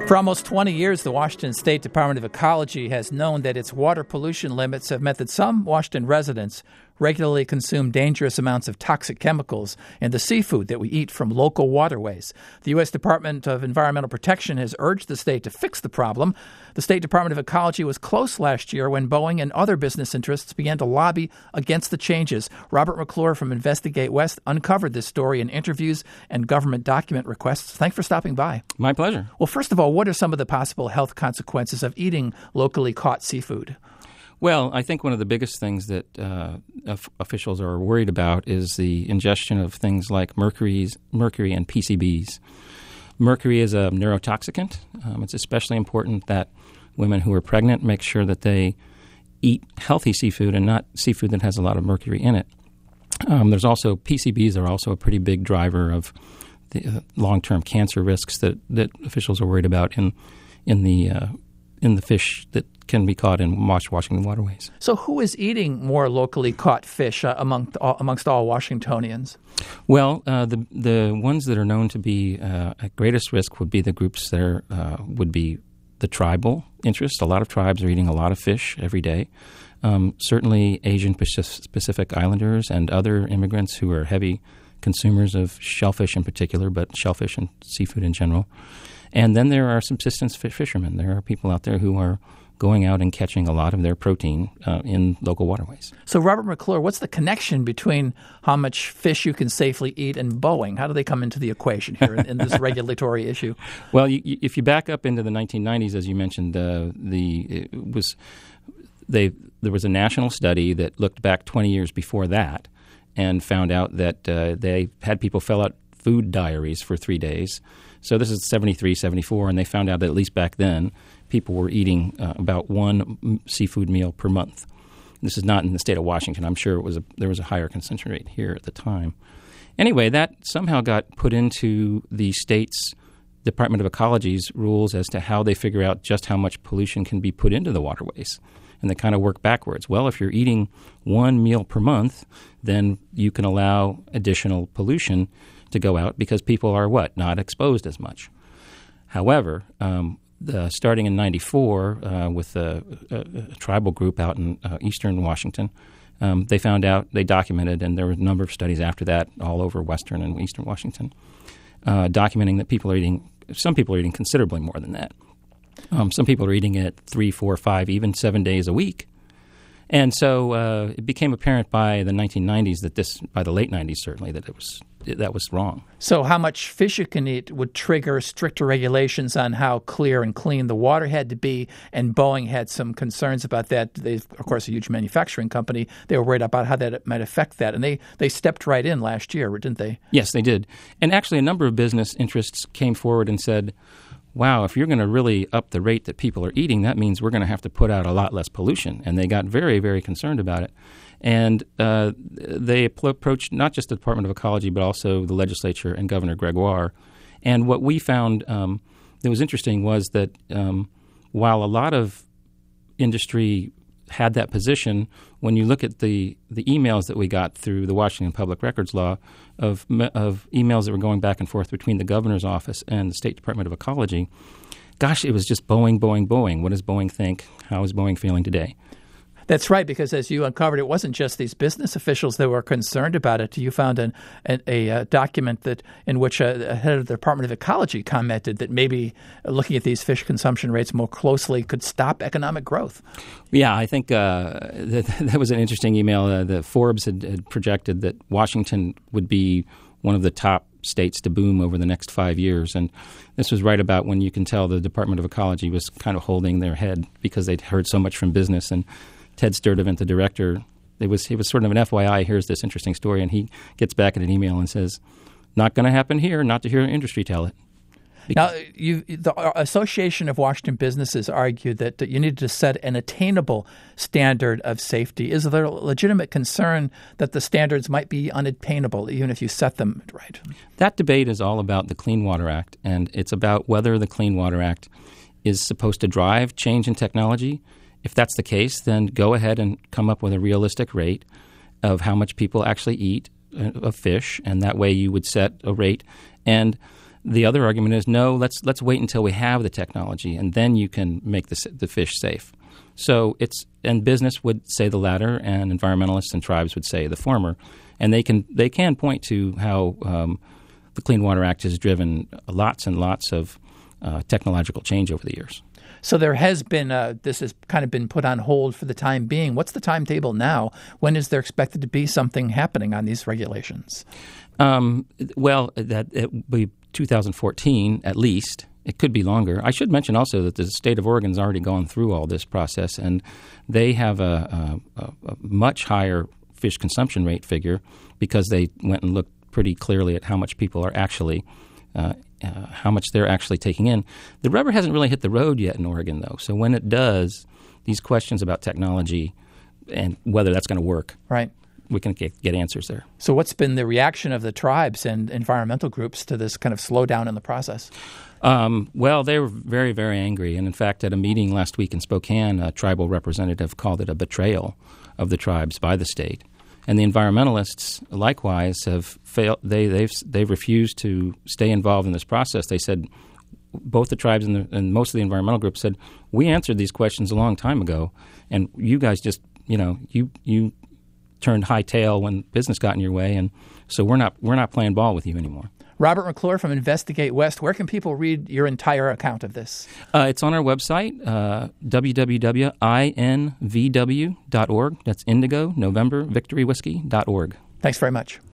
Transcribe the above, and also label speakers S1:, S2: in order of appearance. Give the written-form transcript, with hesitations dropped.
S1: For almost 20 years, the Washington State Department of Ecology has known that its water pollution limits have meant that some Washington residents regularly consume dangerous amounts of toxic chemicals in the seafood that we eat from local waterways. The U.S. Department of Environmental Protection has urged the state to fix the problem. The State Department of Ecology was close last year when Boeing and other business interests began to lobby against the changes. Robert McClure from Investigate West uncovered this story in interviews and government document requests. Thanks for stopping by.
S2: My pleasure.
S1: Well, first of all, what are some of the possible health consequences of eating locally caught seafood?
S2: Well, I think one of the biggest things that officials are worried about is the ingestion of things like mercury and PCBs. Mercury is a neurotoxicant. It's especially important that women who are pregnant make sure that they eat healthy seafood and not seafood that has a lot of mercury in it. There's also PCBs are also a pretty big driver of the long-term cancer risks that officials are worried about in the fish that can be caught in Washington waterways.
S1: So who is eating more locally caught fish amongst all Washingtonians?
S2: Well, the ones that are known to be at greatest risk would be the groups that would be the tribal interest. A lot of tribes are eating a lot of fish every day. Certainly Asian Pacific Islanders and other immigrants who are heavy consumers of shellfish in particular, but shellfish and seafood in general. And then there are subsistence fishermen. There are people out there who are going out and catching a lot of their protein in local waterways.
S1: So, Robert McClure, what's the connection between how much fish you can safely eat and Boeing? How do they come into the equation here in this regulatory issue?
S2: Well, if you back up into the 1990s, as you mentioned, there was a national study that looked back 20 years before that and found out that they had people fill out food diaries for 3 days. So this is 73, 74, and they found out that at least back then, people were eating about one seafood meal per month. This is not in the state of Washington. I'm sure there was a higher consumption rate here at the time. Anyway, that somehow got put into the state's Department of Ecology's rules as to how they figure out just how much pollution can be put into the waterways. And they kind of work backwards. Well, if you're eating one meal per month, then you can allow additional pollution to go out because people are not exposed as much. However, starting in 94 with a tribal group out in eastern Washington, they found out, they documented, and there were a number of studies after that all over western and eastern Washington, documenting that some people are eating considerably more than that. Some people are eating it 3, 4, 5, even 7 days a week. And so it became apparent by the 1990s by the late 90s certainly, that was wrong.
S1: So how much fish you can eat would trigger stricter regulations on how clear and clean the water had to be, and Boeing had some concerns about that. They, of course, a huge manufacturing company. They were worried about how that might affect that, and they stepped right in last year, didn't they?
S2: Yes, they did. And actually a number of business interests came forward and said, wow, if you're going to really up the rate that people are eating, that means we're going to have to put out a lot less pollution. And they got very, very concerned about it. And they approached not just the Department of Ecology, but also the legislature and Governor Gregoire. And what we found that was interesting was that while a lot of industry had that position, when you look at the emails that we got through the Washington Public Records Law of emails that were going back and forth between the governor's office and the State Department of Ecology, gosh, it was just Boeing, Boeing, Boeing. What does Boeing think? How is Boeing feeling today?
S1: That's right, because as you uncovered, it wasn't just these business officials that were concerned about it. You found a document in which a head of the Department of Ecology commented that maybe looking at these fish consumption rates more closely could stop economic growth.
S2: Yeah, I think that was an interesting email. The Forbes had projected that Washington would be one of the top states to boom over the next 5 years. And this was right about when you can tell the Department of Ecology was kind of holding their head because they'd heard so much from business. And Ted Sturdivant, the director, he was sort of an FYI, here's this interesting story, and he gets back in an email and says, not going to happen here, not to hear industry tell it.
S1: Now, the Association of Washington Businesses argued that you needed to set an attainable standard of safety. Is there a legitimate concern that the standards might be unattainable, even if you set them right?
S2: That debate is all about the Clean Water Act, and it's about whether the Clean Water Act is supposed to drive change in technology. If that's the case, then go ahead and come up with a realistic rate of how much people actually eat of fish, and that way you would set a rate. And The other argument is, no, let's wait until we have the technology, and then you can make the fish safe. So and business would say the latter, and environmentalists and tribes would say the former, and they can point to how the Clean Water Act has driven lots and lots of technological change over the years.
S1: So there has been this has kind of been put on hold for the time being. What's the timetable now? When is there expected to be something happening on these regulations?
S2: Well, that it will be 2014 at least. It could be longer. I should mention also that the state of Oregon has already gone through all this process, and they have a much higher fish consumption rate figure because they went and looked pretty clearly at how much people are actually how much they're actually taking in. The rubber hasn't really hit the road yet in Oregon, though. So when it does, these questions about technology and whether that's going to work,
S1: right,
S2: we can get answers there.
S1: So what's been the reaction of the tribes and environmental groups to this kind of slowdown in the process?
S2: Well, they were very, very angry. And in fact, at a meeting last week in Spokane, a tribal representative called it a betrayal of the tribes by the state. And the environmentalists, likewise, have failed. They've refused to stay involved in this process. They said, both the tribes and most of the environmental groups said, we answered these questions a long time ago, and you guys just, you turned hightail when business got in your way, and so we're not playing ball with you anymore.
S1: Robert McClure from Investigate West. Where can people read your entire account of this?
S2: It's on our website, www.invw.org. That's Indigo, November, Victory Whiskey.org.
S1: Thanks very much.